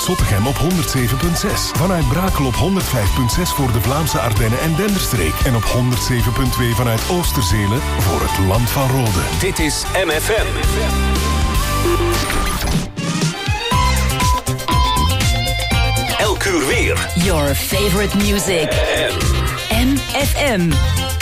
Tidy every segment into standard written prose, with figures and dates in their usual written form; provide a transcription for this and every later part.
Zottegem op 107.6. Vanuit Brakel op 105.6 voor de Vlaamse Ardennen en Denderstreek. En op 107.2 vanuit Oosterzelen voor het Land van Rode. Dit is MFM. Elk uur weer. Your favorite music. MFM.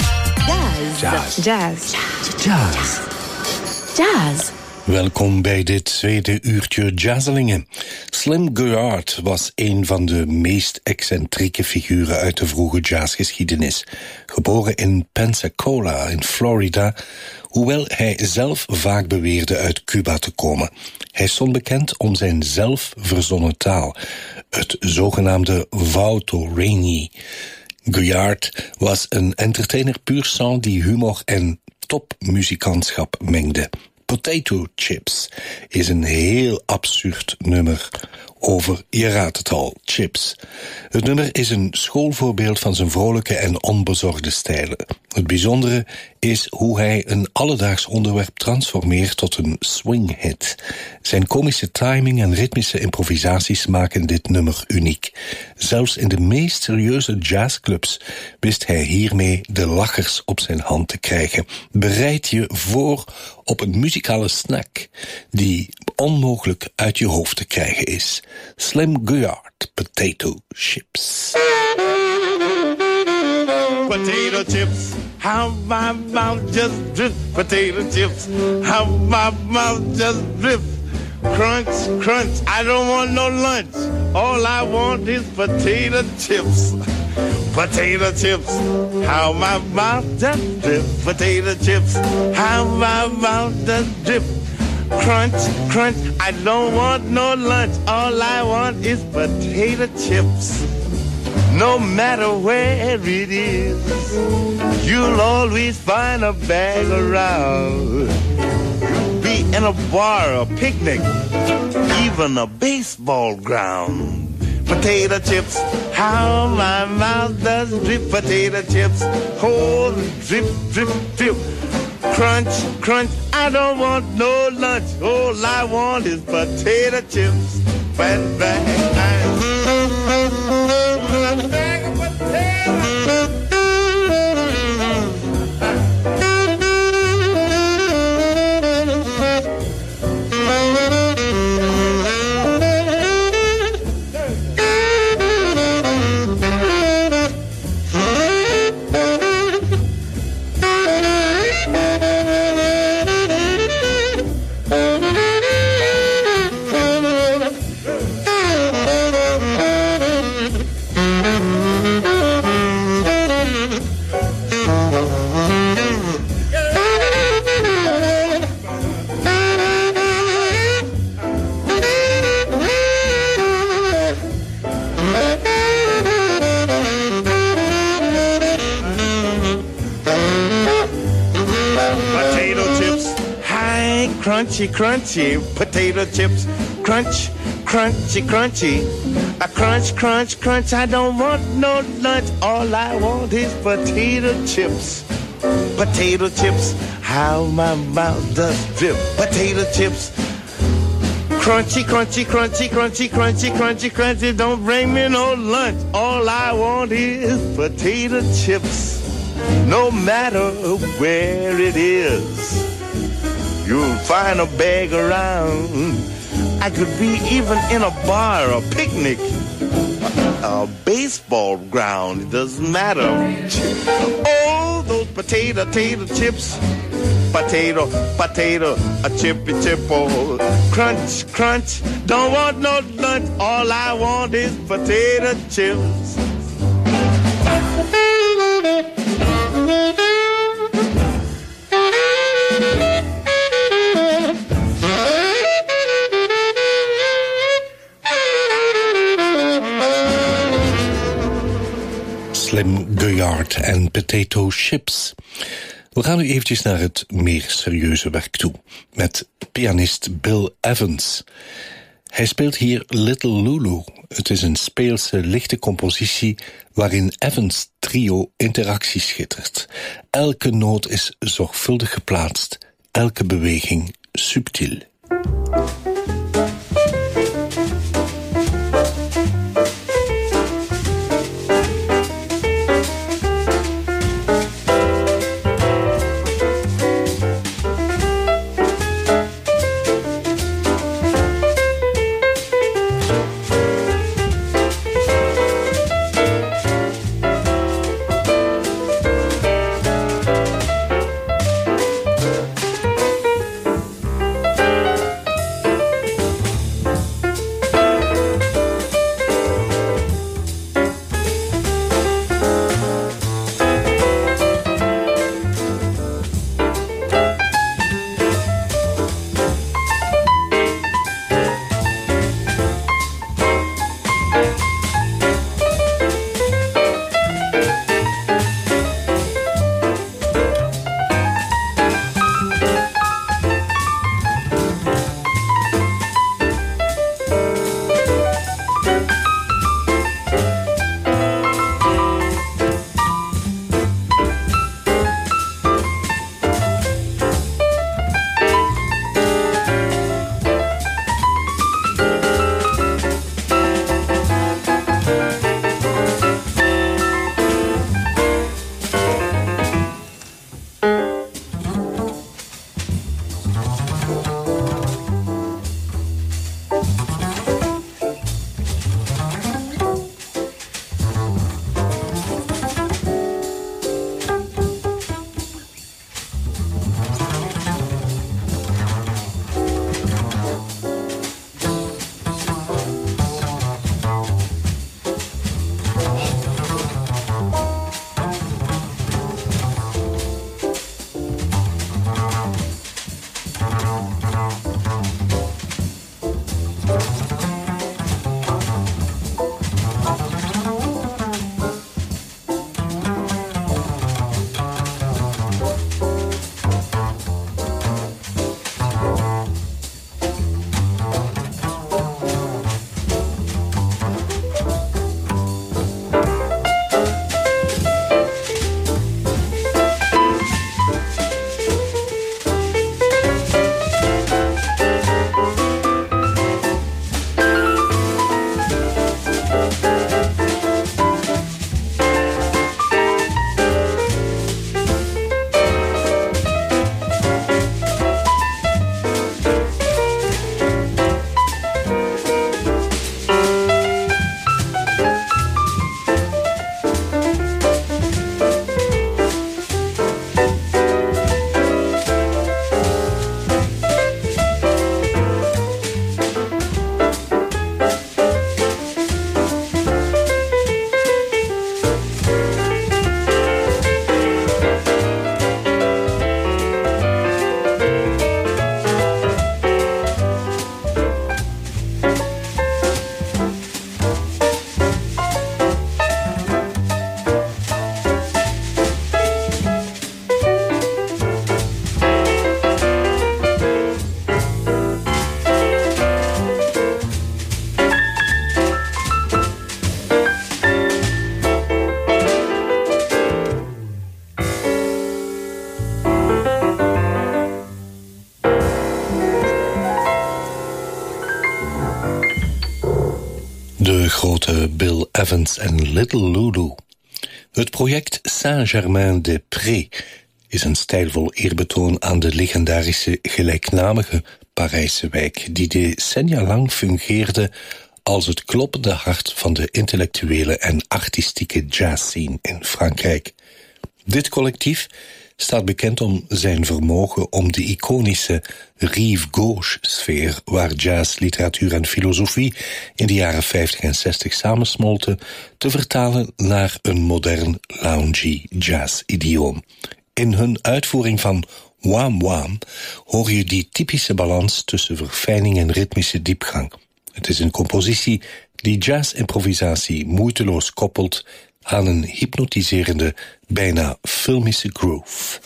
Jazz. Welkom bij dit tweede uurtje Jazzelingen. Slim Goyard was een van de meest excentrieke figuren uit de vroege jazzgeschiedenis. Geboren in Pensacola in Florida, hoewel hij zelf vaak beweerde uit Cuba te komen. Hij stond bekend om zijn zelf verzonnen taal, het zogenaamde Vautoureni. Goyard was een entertainer puur sang die humor en topmuzikantschap mengde. Potato Chips is een heel absurd nummer over, je raadt het al, chips. Het nummer is een schoolvoorbeeld van zijn vrolijke en onbezorgde stijlen. Het bijzondere is hoe hij een alledaags onderwerp transformeert tot een swinghit. Zijn komische timing en ritmische improvisaties maken dit nummer uniek. Zelfs in de meest serieuze jazzclubs wist hij hiermee de lachers op zijn hand te krijgen. Bereid je voor op een muzikale snack die onmogelijk uit je hoofd te krijgen is. Slim Goyard, Potato Chips. Potato chips, how my mouth just drip. Potato chips, how my mouth just drip. Crunch, crunch, I don't want no lunch. All I want is potato chips. Potato chips, how my mouth just drip. Potato chips, how my mouth just drip. Crunch, crunch, I don't want no lunch. All I want is potato chips. No matter where it is, you'll always find a bag around. Be in a bar, a picnic, even a baseball ground. Potato chips, how my mouth does drip. Potato chips, oh, drip, drip, drip. Crunch, crunch, I don't want no lunch. All I want is potato chips. Bang, bang, bang. Bag of potatoes. Crunchy, crunchy, potato chips. Crunch, crunchy, crunchy. A crunch, crunch, crunch. I don't want no lunch. All I want is potato chips. Potato chips. How my mouth does drip. Potato chips. Crunchy, crunchy, crunchy, crunchy, crunchy, crunchy, crunchy. Don't bring me no lunch. All I want is potato chips. No matter where it is, you'll find a bag around. I could be even in a bar, a picnic, a baseball ground. It doesn't matter. Oh, those potato chips. Potato, potato, a chippy chippo. Crunch, crunch, don't want no lunch. All I want is potato chips. Slim Goyard en Potato Chips. We gaan nu eventjes naar het meer serieuze werk toe, met pianist Bill Evans. Hij speelt hier Little Lulu. Het is een speelse, lichte compositie waarin Evans' trio interactie schittert. Elke noot is zorgvuldig geplaatst, elke beweging subtiel. De grote Bill Evans en Little Lulu. Het project Saint-Germain-des-Prés is een stijlvol eerbetoon aan de legendarische gelijknamige Parijse wijk, die decennia lang fungeerde als het kloppende hart van de intellectuele en artistieke jazzscene in Frankrijk. Dit collectief staat bekend om zijn vermogen om de iconische rive gauche-sfeer, waar jazz, literatuur en filosofie in de jaren 50 en 60 samensmolten, te vertalen naar een modern loungy jazz-idioom. In hun uitvoering van Wham Wham hoor je die typische balans tussen verfijning en ritmische diepgang. Het is een compositie die jazz-improvisatie moeiteloos koppelt aan een hypnotiserende, bijna filmische groove.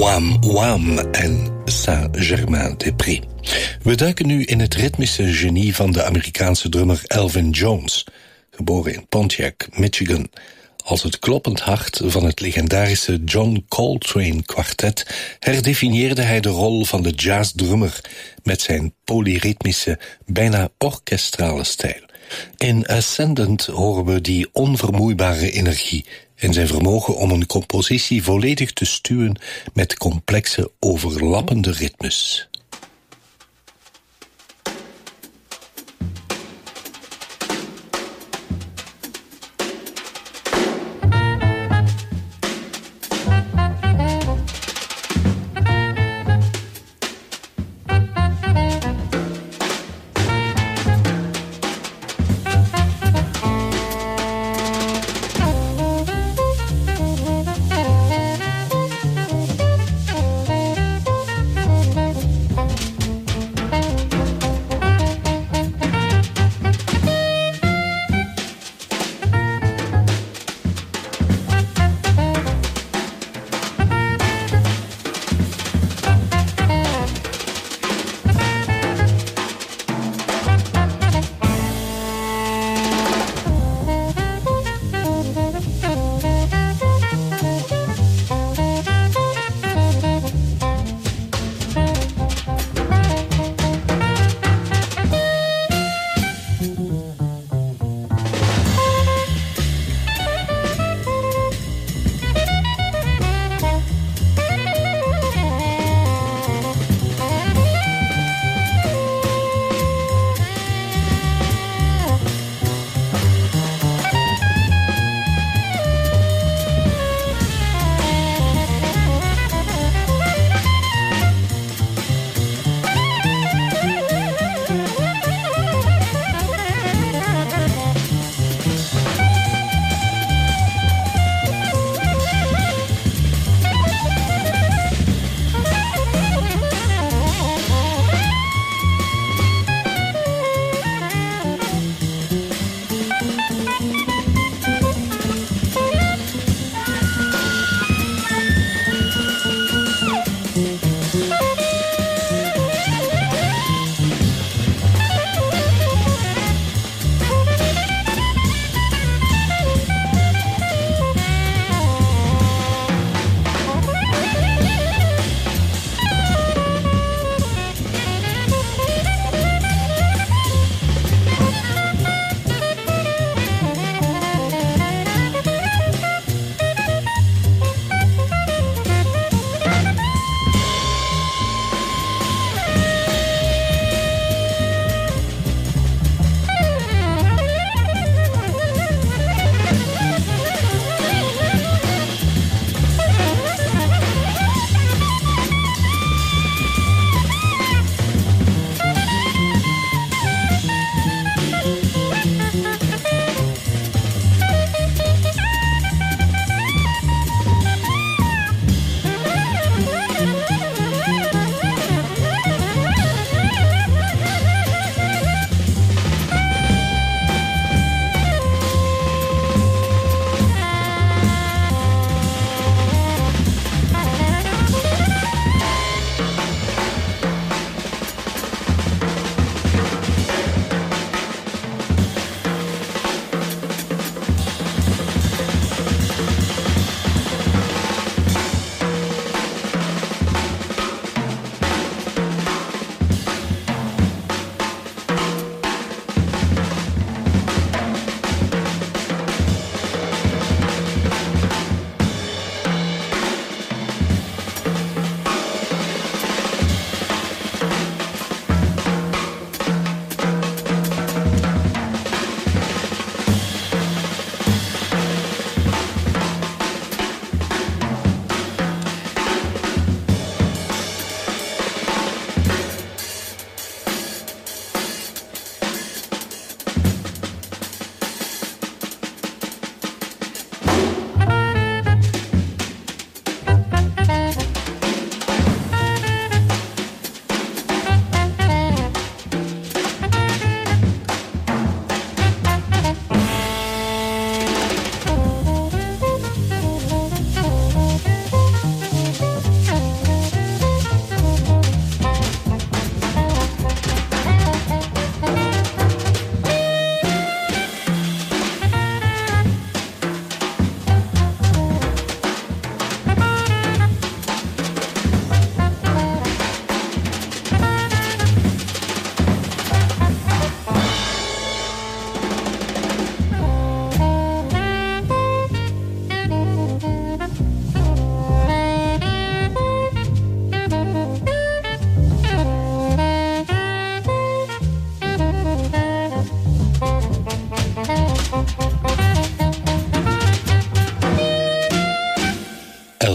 Wham Wham en Saint-Germain-des-Prés. We duiken nu in het ritmische genie van de Amerikaanse drummer Elvin Jones, geboren in Pontiac, Michigan. Als het kloppend hart van het legendarische John Coltrane kwartet herdefinieerde hij de rol van de jazzdrummer met zijn polyritmische, bijna orkestrale stijl. In Ascendant horen we die onvermoeibare energie en zijn vermogen om een compositie volledig te stuwen met complexe, overlappende ritmes.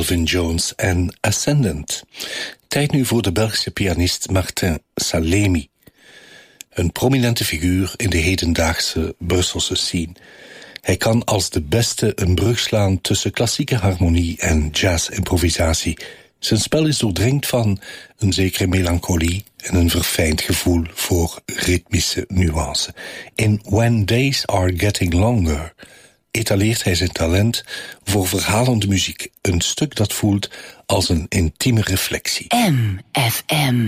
Elvin Jones en Ascendant. Tijd nu voor de Belgische pianist Martin Salemi. Een prominente figuur in de hedendaagse Brusselse scene. Hij kan als de beste een brug slaan tussen klassieke harmonie en jazz-improvisatie. Zijn spel is doordrenkt van een zekere melancholie en een verfijnd gevoel voor ritmische nuance. In When Days Are Getting Longer etaleert hij zijn talent voor verhalende muziek. Een stuk dat voelt als een intieme reflectie. MFM.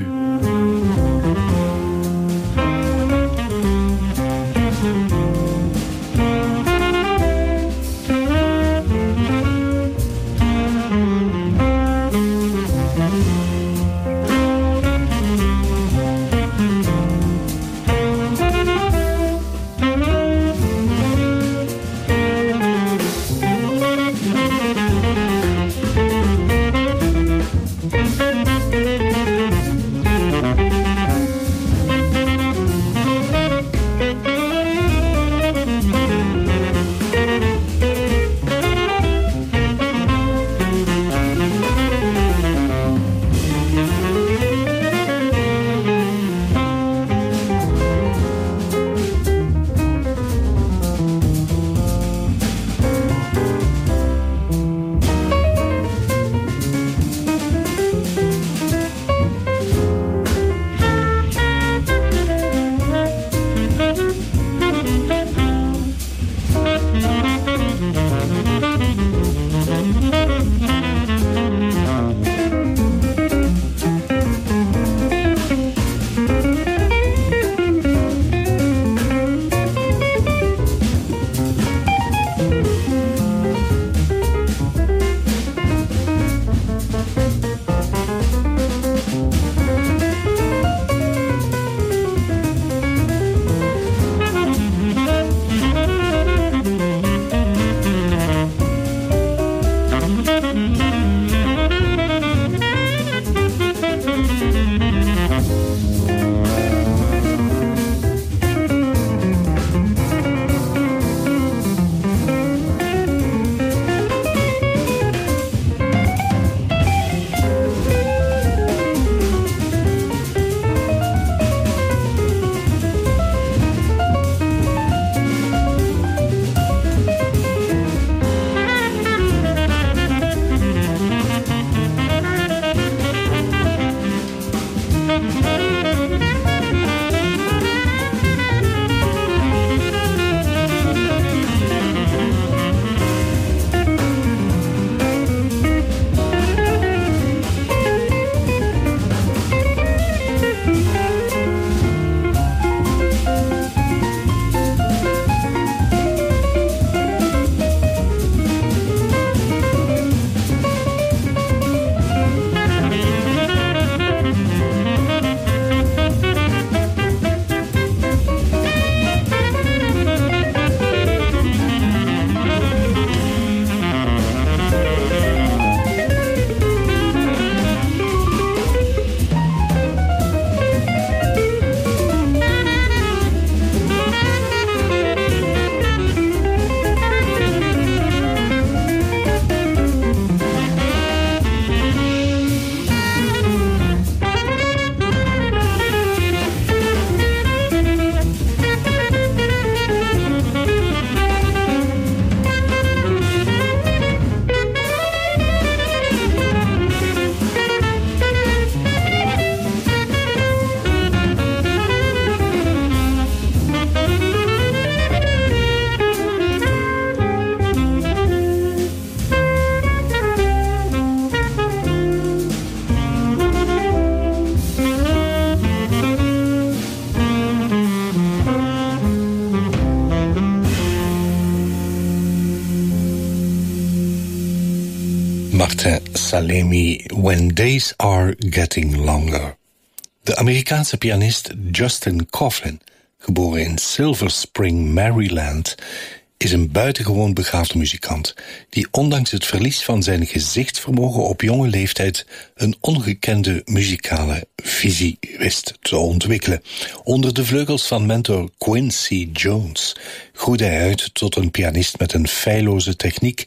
Martin Salemi, When Days Are Getting Longer. De Amerikaanse pianist Justin Coughlin, geboren in Silver Spring, Maryland, is een buitengewoon begaafde muzikant die ondanks het verlies van zijn gezichtsvermogen op jonge leeftijd een ongekende muzikale visie wist te ontwikkelen. Onder de vleugels van mentor Quincy Jones groeide hij uit tot een pianist met een feilloze techniek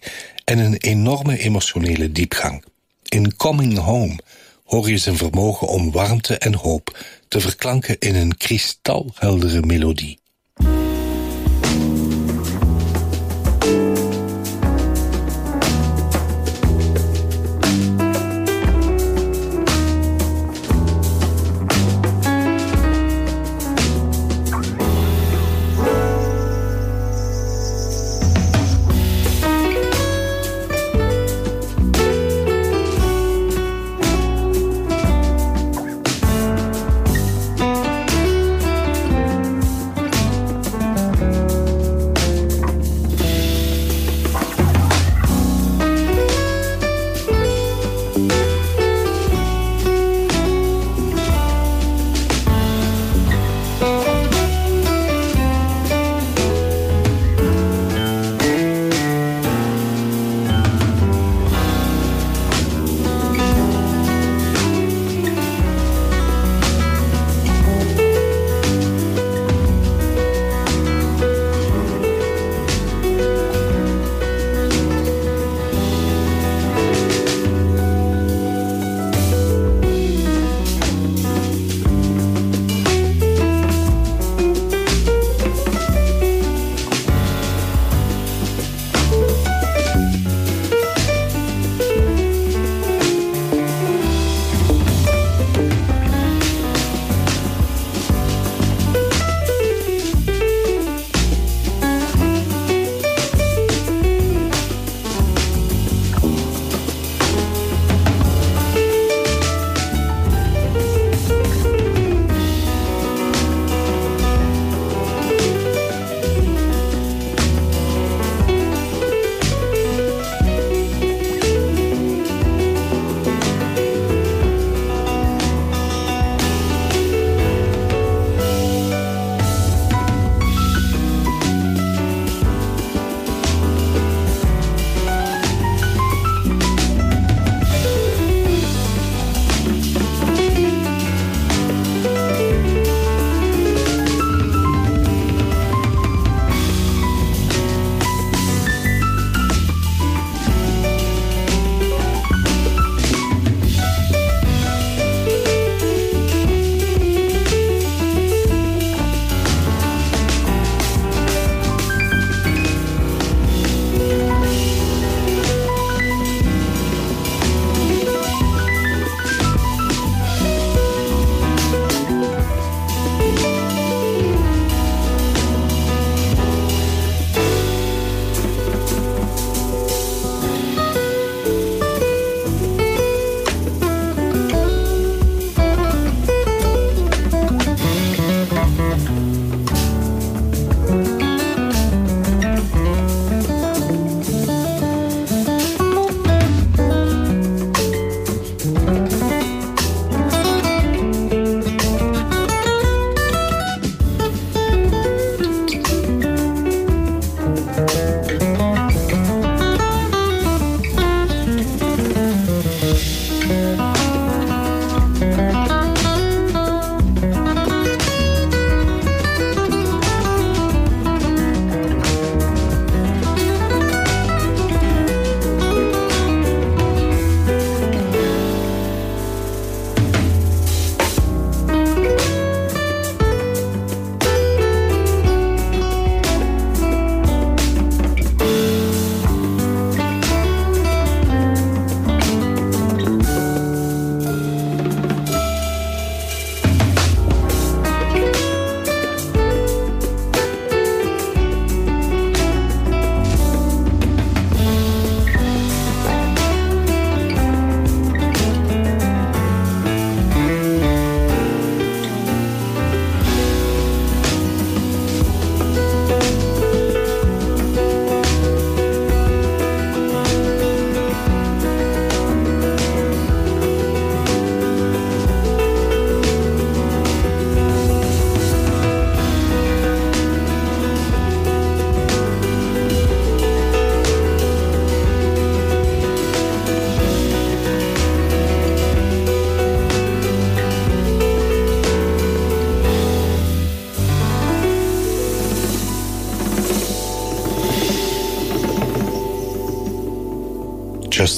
en een enorme emotionele diepgang. In Coming Home hoor je zijn vermogen om warmte en hoop te verklanken in een kristalheldere melodie.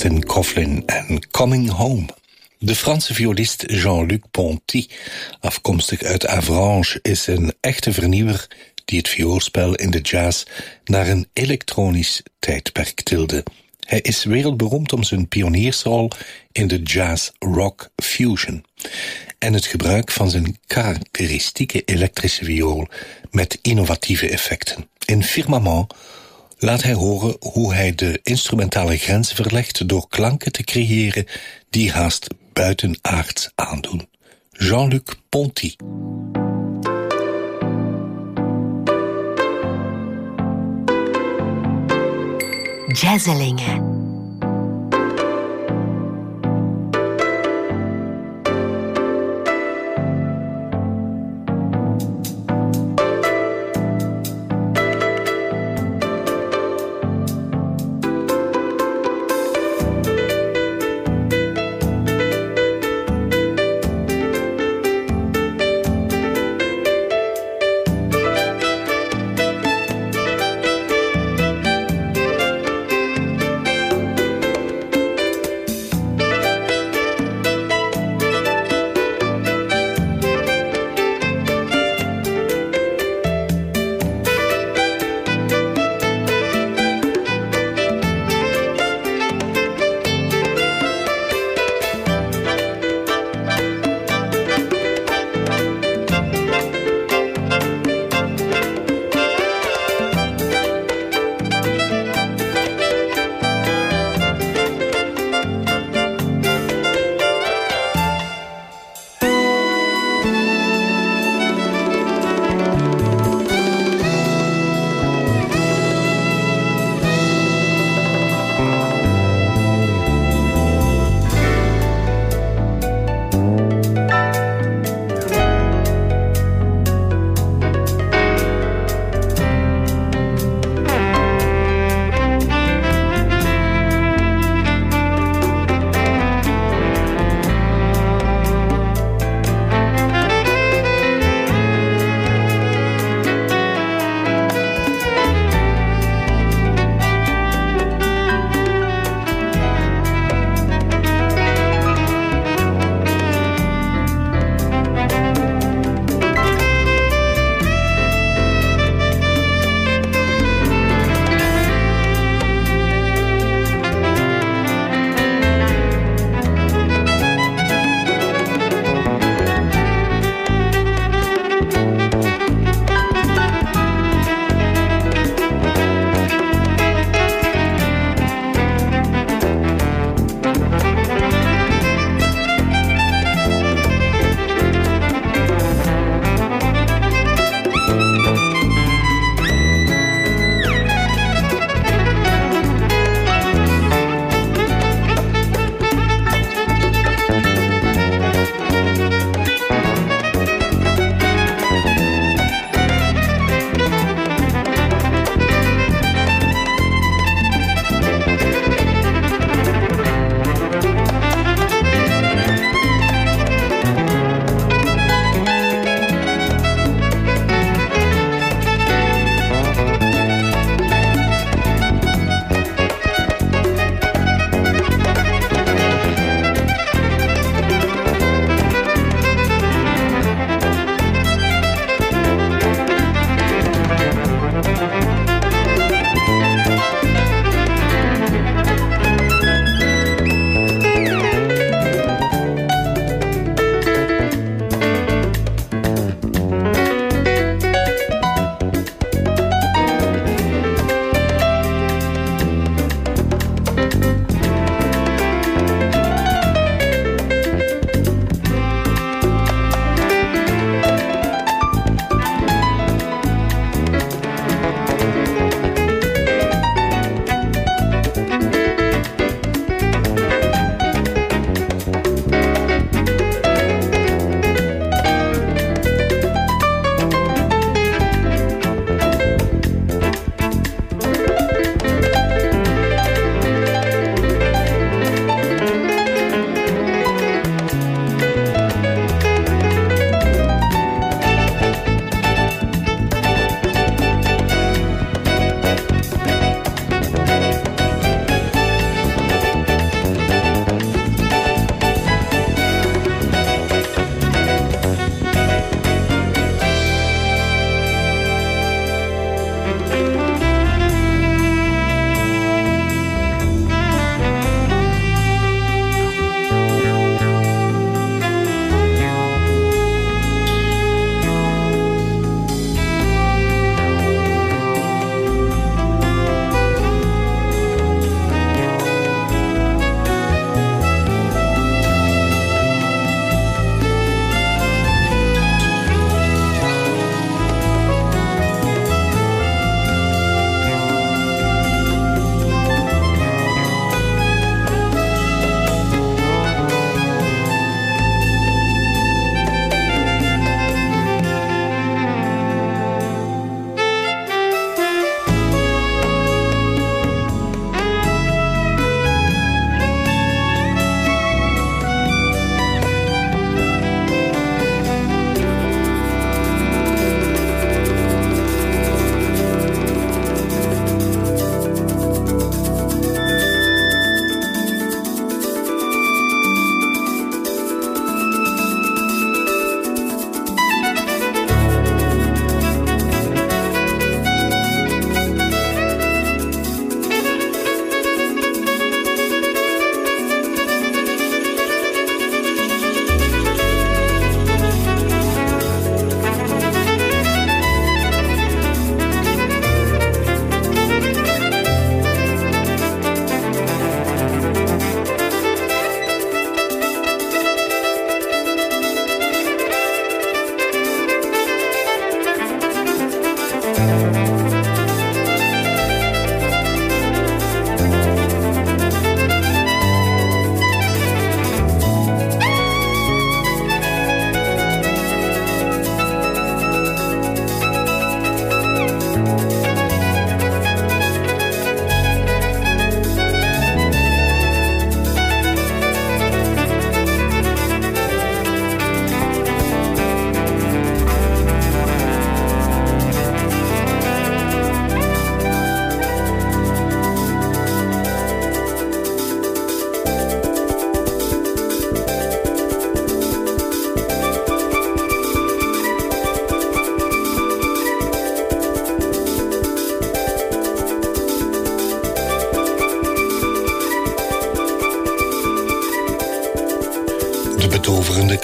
Kevin Coughlin en Coming Home. De Franse violist Jean-Luc Ponty, afkomstig uit Avranches, is een echte vernieuwer die het vioolspel in de jazz naar een elektronisch tijdperk tilde. Hij is wereldberoemd om zijn pioniersrol in de jazz-rock fusion en het gebruik van zijn karakteristieke elektrische viool met innovatieve effecten. In Firmament laat hij horen hoe hij de instrumentale grenzen verlegt door klanken te creëren die haast buitenaards aandoen. Jean-Luc Ponty. Jazzelingen.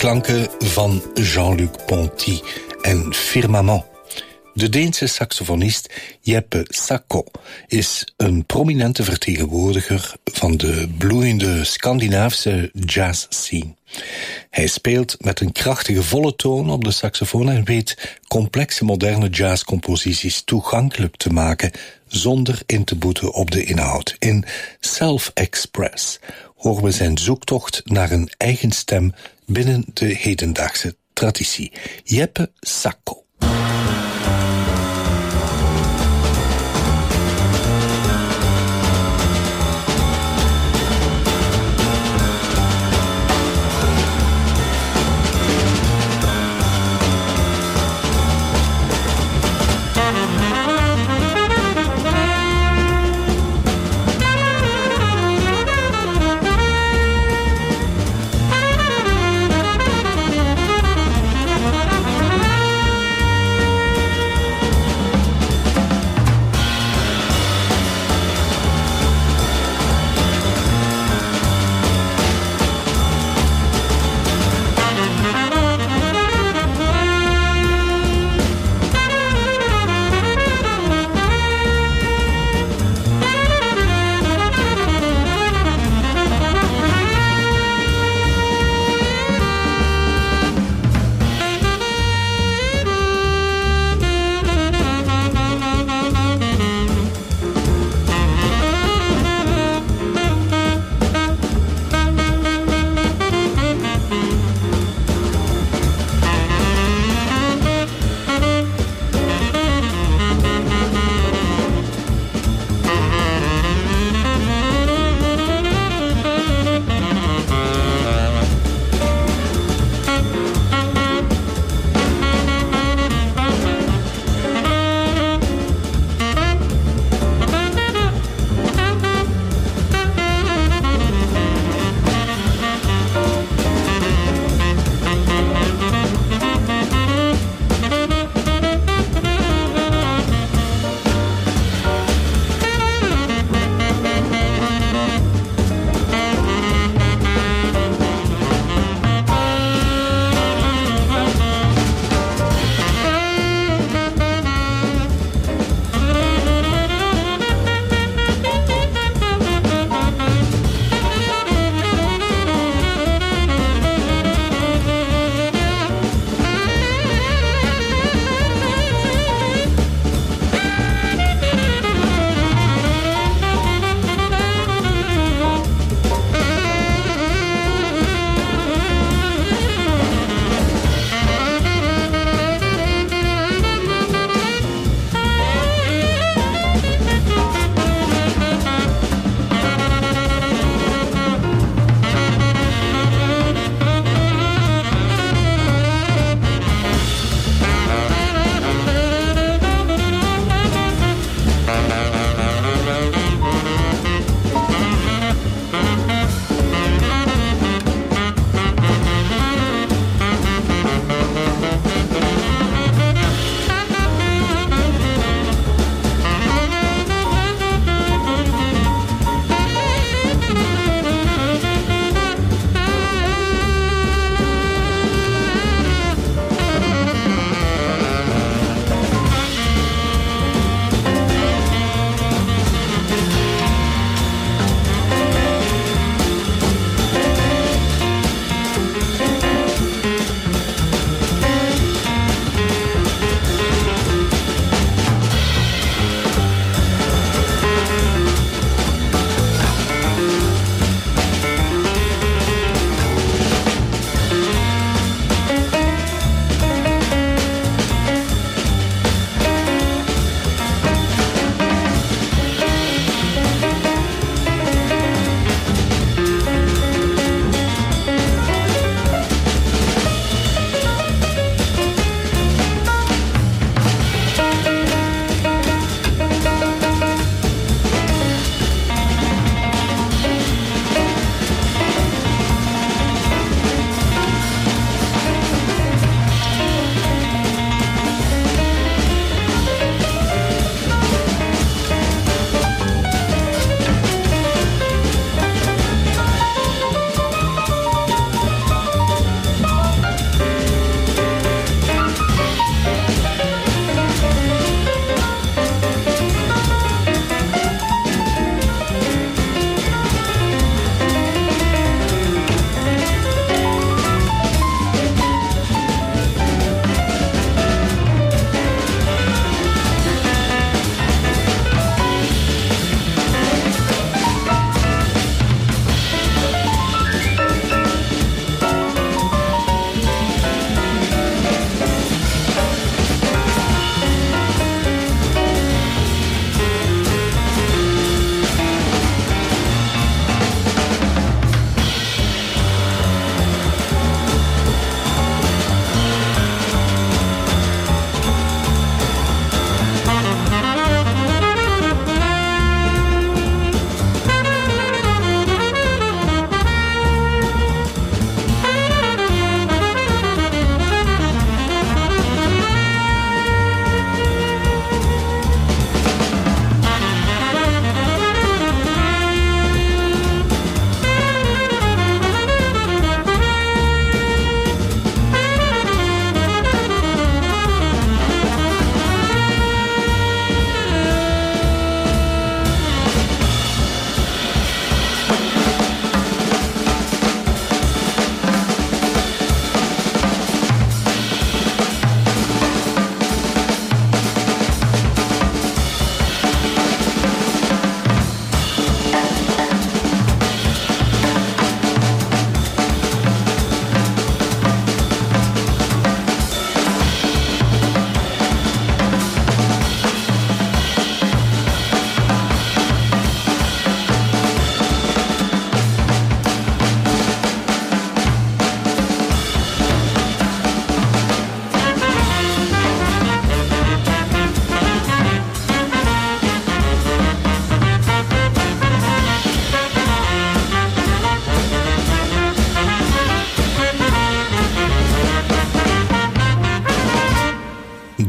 klanken van Jean-Luc Ponty en Firmament. De Deense saxofonist Jeppe Sacco is een prominente vertegenwoordiger van de bloeiende Scandinavische jazzscene. Hij speelt met een krachtige volle toon op de saxofoon en weet complexe moderne jazzcomposities toegankelijk te maken zonder in te boeten op de inhoud. In Self-Express horen we zijn zoektocht naar een eigen stem binnen de hedendaagse traditie. Jeppe Sacco.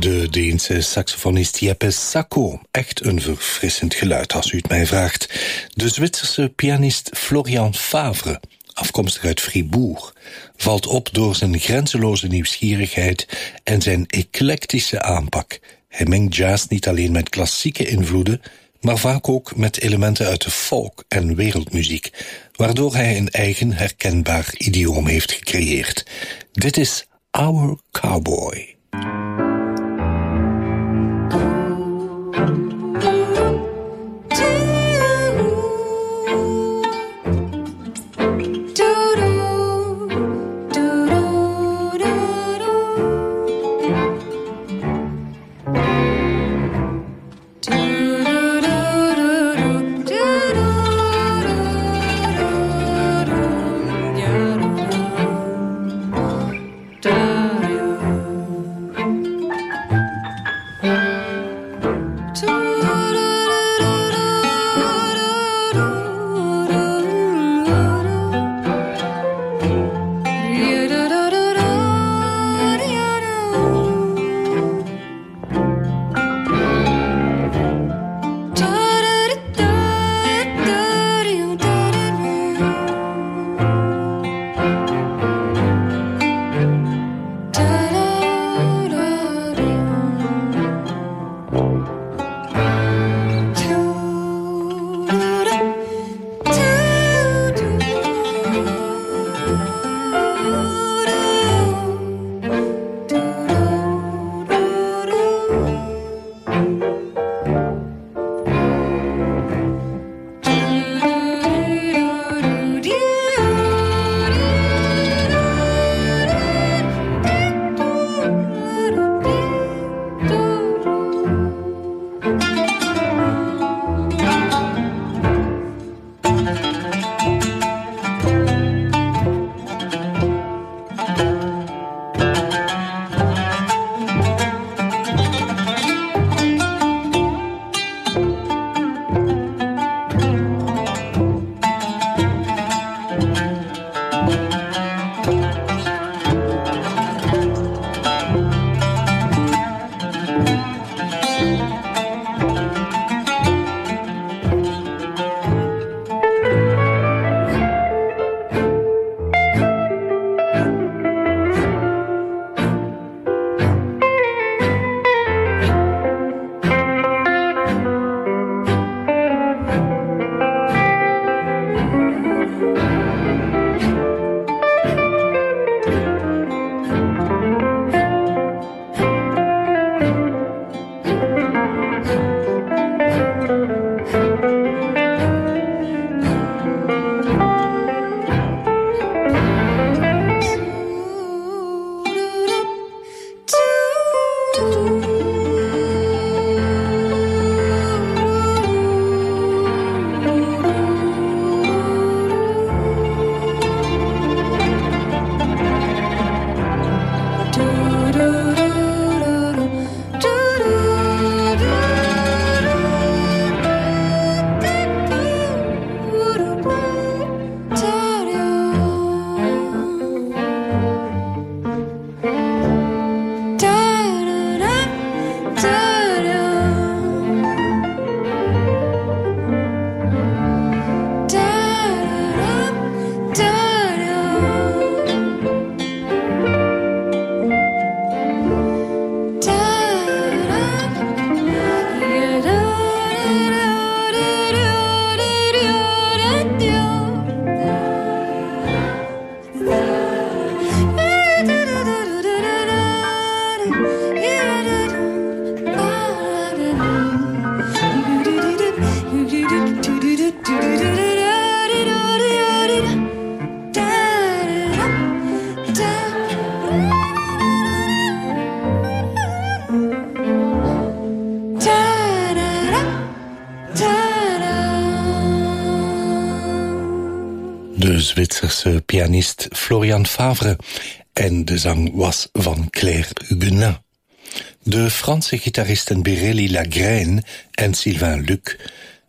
de Deense saxofonist Jeppe Sacco. Echt een verfrissend geluid als u het mij vraagt. De Zwitserse pianist Florian Favre, afkomstig uit Fribourg, valt op door zijn grenzeloze nieuwsgierigheid en zijn eclectische aanpak. Hij mengt jazz niet alleen met klassieke invloeden, maar vaak ook met elementen uit de folk- en wereldmuziek, waardoor hij een eigen herkenbaar idioom heeft gecreëerd. Dit is Our Cowboy. De Zwitserse pianist Florian Favre en de zang was van Claire Huguenin. De Franse gitaristen Birelli Lagraine en Sylvain Luc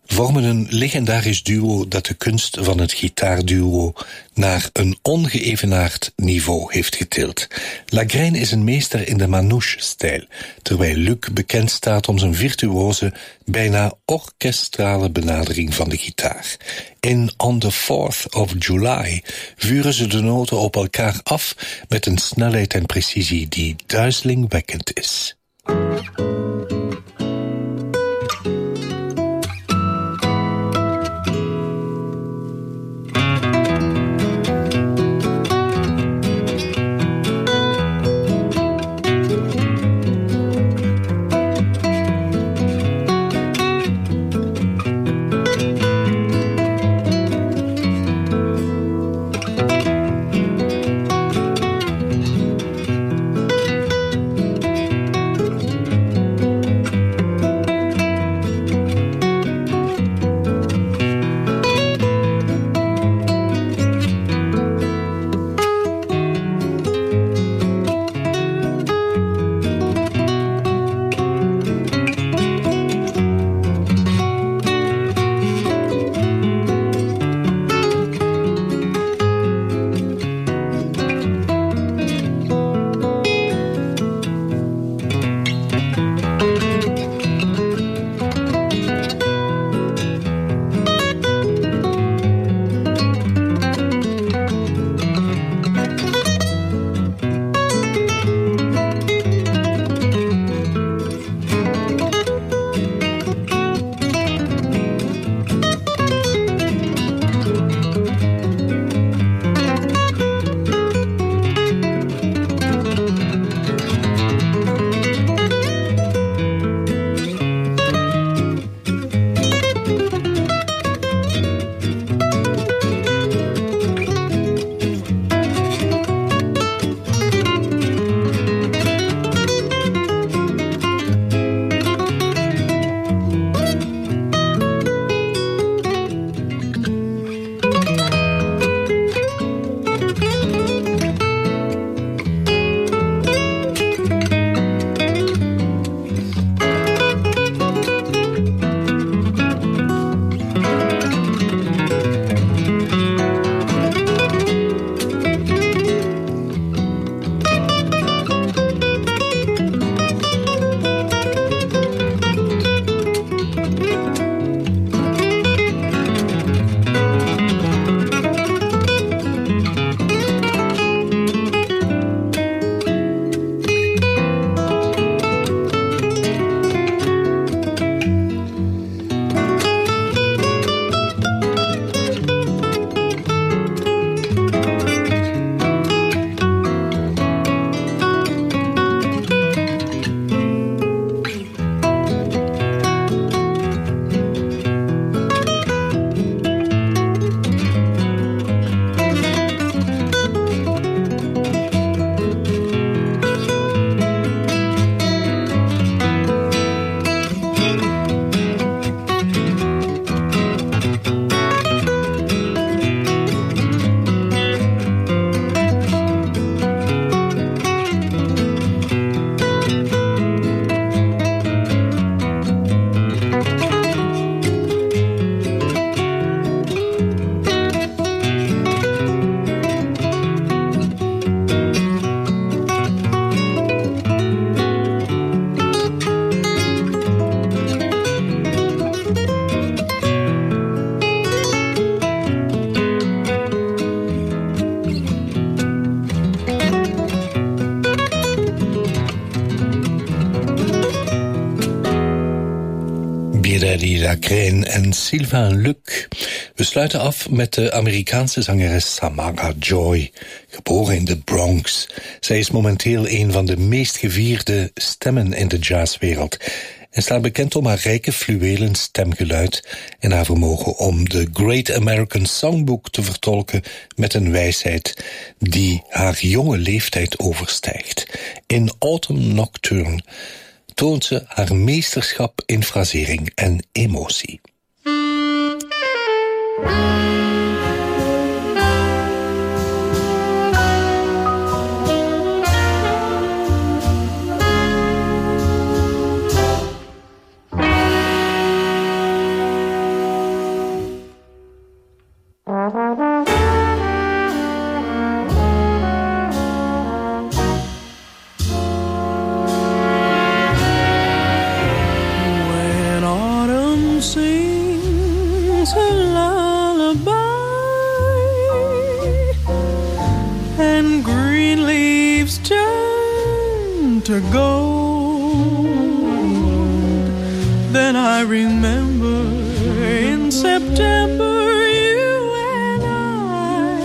vormen een legendarisch duo dat de kunst van het gitaarduo naar een ongeëvenaard niveau heeft getild. Lagrène is een meester in de manouche-stijl, terwijl Luc bekend staat om zijn virtuose, bijna orkestrale benadering van de gitaar. In On the 4th of July vuren ze de noten op elkaar af met een snelheid en precisie die duizelingwekkend is. Eddie Lagrène en Sylvain Luc. We sluiten af met de Amerikaanse zangeres Samara Joy, geboren in de Bronx. Zij is momenteel een van de meest gevierde stemmen in de jazzwereld en staat bekend om haar rijke fluwelen stemgeluid en haar vermogen om de Great American Songbook te vertolken met een wijsheid die haar jonge leeftijd overstijgt. In Autumn Nocturne toont ze haar meesterschap in frasering en emotie. winter gold. Then I remember in September you and I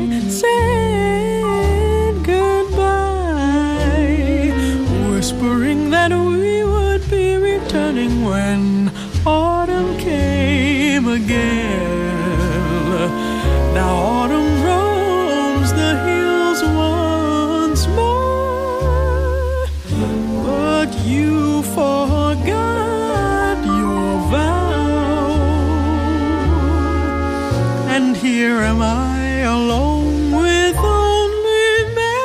said goodbye, whispering that we would be returning when autumn came again. Now autumn roams the hills once more, but you forgot your vow, and here am I alone with only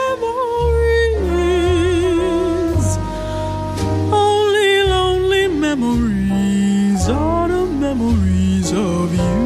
memories, only lonely memories, autumn memories of you.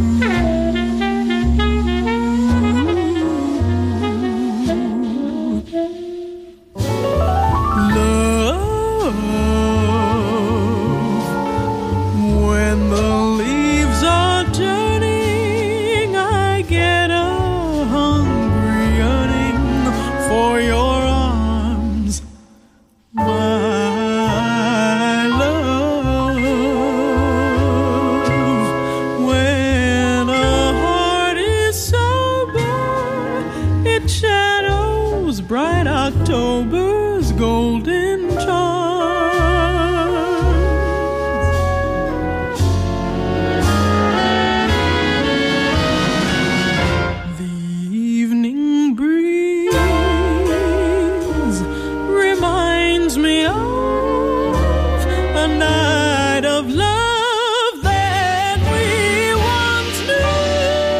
October's golden charms. The evening breeze reminds me of a night of love that we once knew.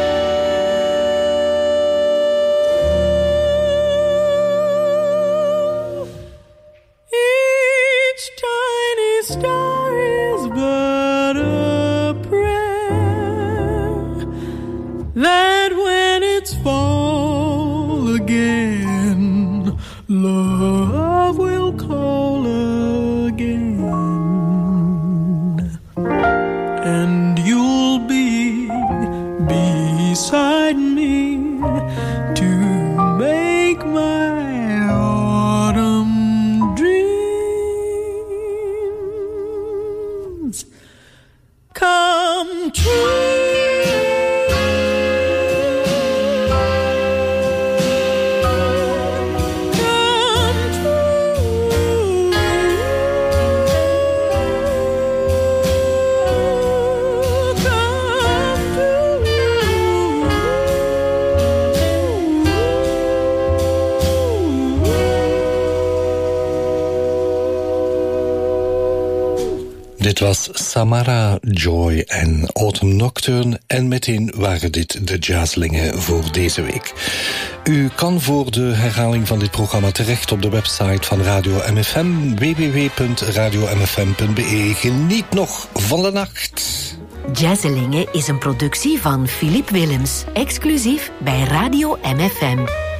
Star is but a prayer that when it's fall again, love will call again, and you'll be beside me to make my autumn dreams come true. Dit was Samara Joy en Autumn Nocturne en meteen waren dit de Jazzlingen voor deze week. U kan voor de herhaling van dit programma terecht op de website van Radio MFM, www.radiomfm.be. Geniet nog van de nacht. Jazzlingen is een productie van Philippe Willems, exclusief bij Radio MFM.